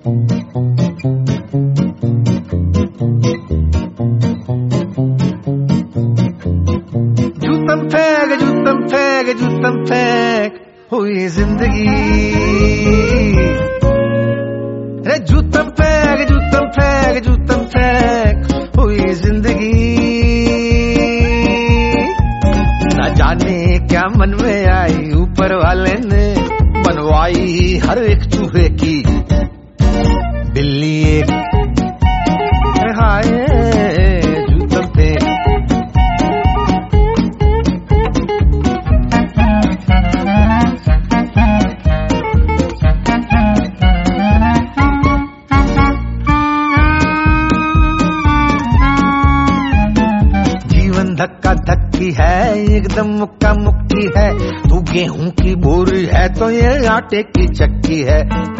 जूतम फेंक हुई जिंदगी। रे जूतम फेंक हुई जिंदगी। ना जाने क्या मन में आई, ऊपर वाले ने बनवाई हर एक चूहे की बिल्ली एक। हाय जूतम फेंक। धक्का धक्की है एकदम मुक्का मुक्की है। तू गेहूं की बोरी है तो ये आटे की चक्की है।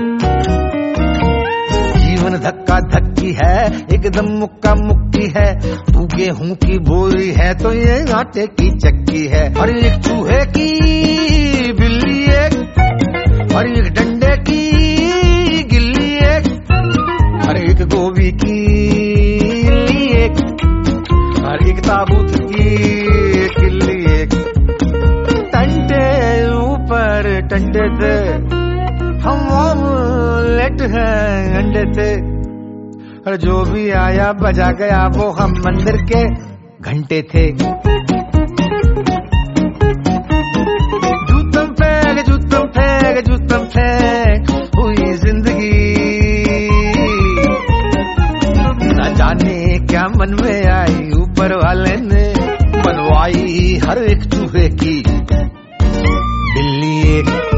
जीवन धक्का धक्की है एकदम मुक्का मुक्की है। तू गेहूं की बोरी है तो ये आटे की चक्की है। और एक चूहे की बिल्ली एक, और एक डंडे की गिल्ली एक, और एक गोभी की इल्ली एक, और एक ताबूत की किल्ली एक। टंडे ऊपर टंडे थे, हम ऑमलेट हैं अंडे थे। और जो भी आया बजा गया वो हम मंदिर के घंटे थे। जूतम फेंक जूतम फेंक जूतम फेंक हुई जिंदगी। न जाने क्या मन में आई, ऊपर वाले ने बनवाई हर एक चूहे की बिल्ली एक।